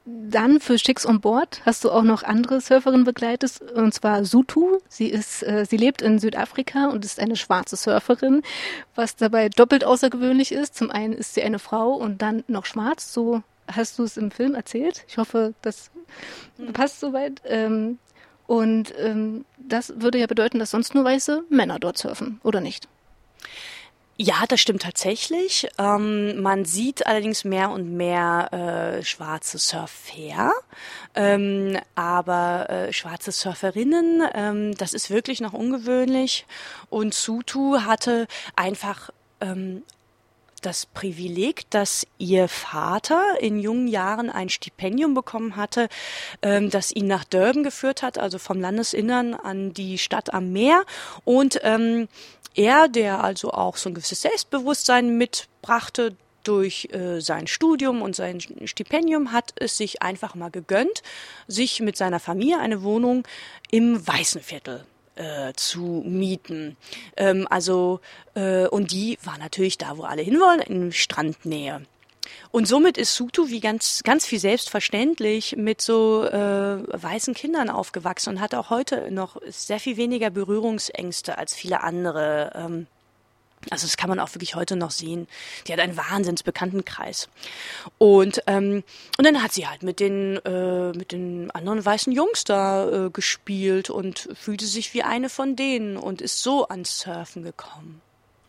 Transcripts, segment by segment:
Dann für Chicks on Board hast du auch noch andere Surferinnen begleitet, und zwar Sutu. Sie lebt in Südafrika und ist eine schwarze Surferin, was dabei doppelt außergewöhnlich ist. Zum einen ist sie eine Frau und dann noch schwarz, so hast du es im Film erzählt. Ich hoffe, das passt soweit. Das würde ja bedeuten, dass sonst nur weiße Männer dort surfen, oder nicht? Ja, das stimmt tatsächlich. Man sieht allerdings mehr und mehr schwarze Surfer, aber schwarze Surferinnen, das ist wirklich noch ungewöhnlich. Und Sutu hatte einfach das Privileg, dass ihr Vater in jungen Jahren ein Stipendium bekommen hatte, das ihn nach Durban geführt hat, also vom Landesinnern an die Stadt am Meer. Und er, der also auch so ein gewisses Selbstbewusstsein mitbrachte durch sein Studium und sein Stipendium, hat es sich einfach mal gegönnt, sich mit seiner Familie eine Wohnung im Weißenviertel zu mieten. Und die war natürlich da, wo alle hinwollen, in Strandnähe. Und somit ist Sutu wie ganz, ganz viel selbstverständlich mit so weißen Kindern aufgewachsen und hat auch heute noch sehr viel weniger Berührungsängste als viele andere. Also das kann man auch wirklich heute noch sehen. Die hat einen Wahnsinnsbekanntenkreis. Und dann hat sie halt mit den anderen weißen Jungs da gespielt und fühlte sich wie eine von denen und ist so ans Surfen gekommen.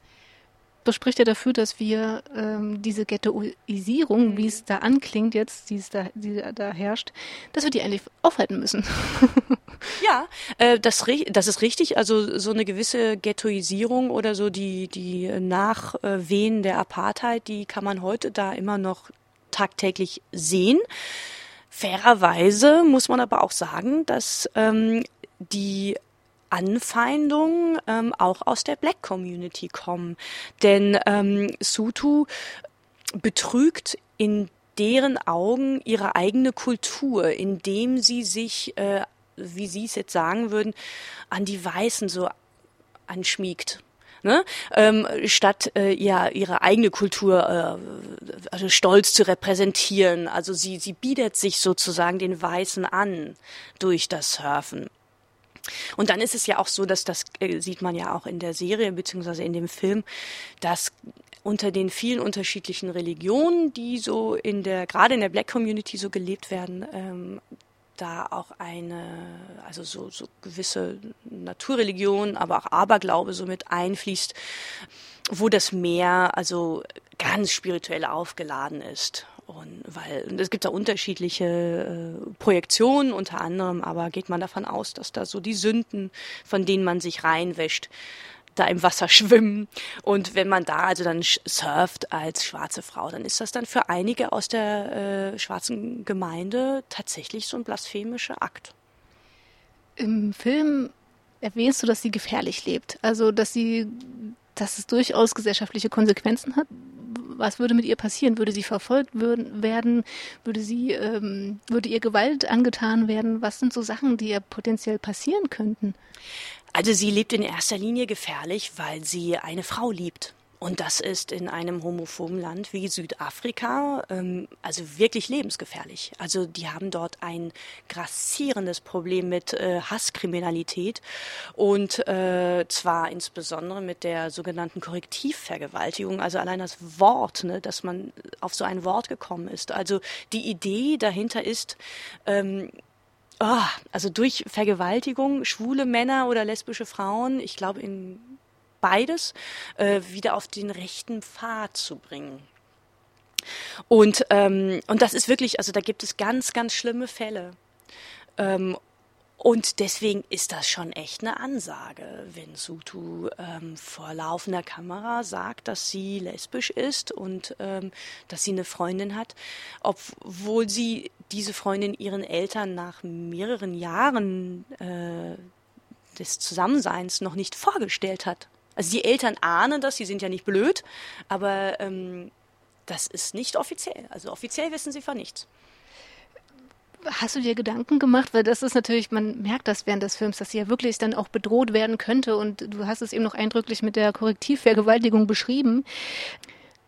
Das spricht ja dafür, dass wir diese Ghettoisierung, wie es da anklingt jetzt, die da herrscht, dass wir die eigentlich aufhalten müssen. Ja, das ist richtig. Also so eine gewisse Ghettoisierung oder so die Nachwehen der Apartheid, die kann man heute da immer noch tagtäglich sehen. Fairerweise muss man aber auch sagen, dass die Anfeindungen auch aus der Black Community kommen. Denn Sutu betrügt in deren Augen ihre eigene Kultur, indem sie sich, wie Sie es jetzt sagen würden, an die Weißen so anschmiegt. Ne? Statt ihre eigene Kultur also stolz zu repräsentieren. Also sie bietet sich sozusagen den Weißen an durch das Surfen. Und dann ist es ja auch so, dass das sieht man ja auch in der Serie beziehungsweise in dem Film, dass unter den vielen unterschiedlichen Religionen, die so gerade in der Black Community so gelebt werden, da auch also so gewisse Naturreligion, aber auch Aberglaube so mit einfließt, wo das Meer also ganz spirituell aufgeladen ist. Und es gibt da unterschiedliche Projektionen unter anderem, aber geht man davon aus, dass da so die Sünden, von denen man sich reinwäscht, da im Wasser schwimmen. Und wenn man da also dann surft als schwarze Frau, dann ist das dann für einige aus der schwarzen Gemeinde tatsächlich so ein blasphemischer Akt. Im Film erwähnst du, dass sie gefährlich lebt. Also, dass es durchaus gesellschaftliche Konsequenzen hat. Was würde mit ihr passieren? Würde sie verfolgt werden? Würde ihr Gewalt angetan werden? Was sind so Sachen, die ihr potenziell passieren könnten? Also sie lebt in erster Linie gefährlich, weil sie eine Frau liebt. Und das ist in einem homophoben Land wie Südafrika also wirklich lebensgefährlich. Also die haben dort ein grassierendes Problem mit Hasskriminalität und zwar insbesondere mit der sogenannten Korrektivvergewaltigung. Also allein das Wort, ne, dass man auf so ein Wort gekommen ist. Also die Idee dahinter ist, also durch Vergewaltigung schwule Männer oder lesbische Frauen, ich glaube in beides, wieder auf den rechten Pfad zu bringen. Und das ist wirklich, also da gibt es ganz, ganz schlimme Fälle. Und deswegen ist das schon echt eine Ansage, wenn Sutu vor laufender Kamera sagt, dass sie lesbisch ist und dass sie eine Freundin hat, obwohl sie diese Freundin ihren Eltern nach mehreren Jahren des Zusammenseins noch nicht vorgestellt hat. Also die Eltern ahnen das, sie sind ja nicht blöd, aber das ist nicht offiziell. Also offiziell wissen sie von nichts. Hast du dir Gedanken gemacht? Weil das ist natürlich, man merkt das während des Films, dass sie ja wirklich dann auch bedroht werden könnte und du hast es eben noch eindrücklich mit der Korrektivvergewaltigung beschrieben.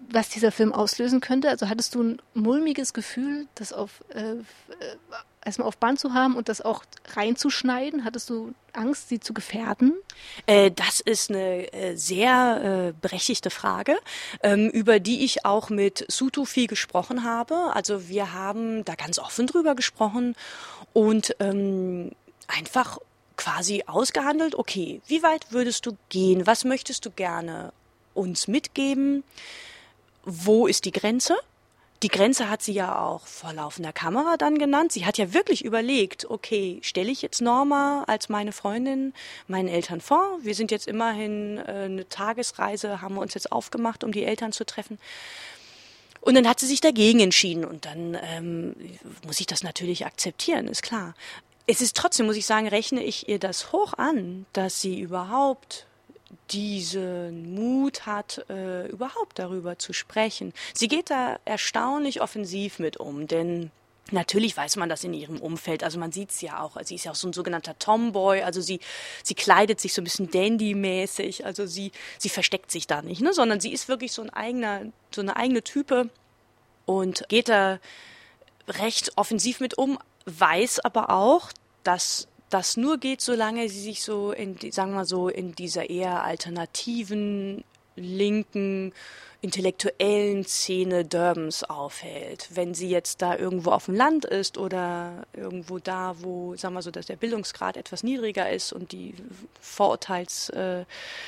was dieser Film auslösen könnte? Also hattest du ein mulmiges Gefühl, das erstmal auf Band zu haben und das auch reinzuschneiden? Hattest du Angst, sie zu gefährden? Das ist eine sehr berechtigte Frage, über die ich auch mit Sutu viel gesprochen habe. Also wir haben da ganz offen drüber gesprochen und einfach quasi ausgehandelt, okay, wie weit würdest du gehen? Was möchtest du gerne uns mitgeben? Wo ist die Grenze? Die Grenze hat sie ja auch vor laufender Kamera dann genannt. Sie hat ja wirklich überlegt, okay, stelle ich jetzt Norma als meine Freundin meinen Eltern vor? Wir sind jetzt immerhin eine Tagesreise, haben wir uns jetzt aufgemacht, um die Eltern zu treffen. Und dann hat sie sich dagegen entschieden und dann muss ich das natürlich akzeptieren, ist klar. Es ist trotzdem, muss ich sagen, rechne ich ihr das hoch an, dass sie überhaupt diesen Mut hat, überhaupt darüber zu sprechen. Sie geht da erstaunlich offensiv mit um, denn natürlich weiß man das in ihrem Umfeld, also man sieht es ja auch, sie ist ja auch so ein sogenannter Tomboy, also sie kleidet sich so ein bisschen Dandy-mäßig, also sie versteckt sich da nicht, ne, sondern sie ist wirklich so eine eigene Type und geht da recht offensiv mit um, weiß aber auch, dass das nur geht, solange sie sich so in dieser eher alternativen, linken, intellektuellen Szene Durbans aufhält. Wenn sie jetzt da irgendwo auf dem Land ist oder irgendwo da, wo, sagen wir so, dass der Bildungsgrad etwas niedriger ist und die Vorurteilsdichte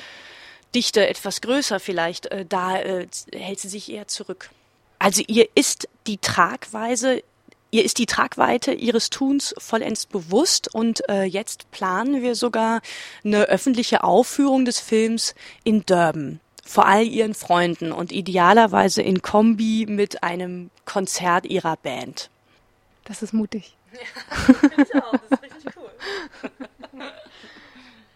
etwas größer vielleicht, da hält sie sich eher zurück. Also ihr ist die Tragweite ihres Tuns vollends bewusst und jetzt planen wir sogar eine öffentliche Aufführung des Films in Durban. Vor all ihren Freunden und idealerweise in Kombi mit einem Konzert ihrer Band. Das ist mutig. Ja, finde ich auch. Das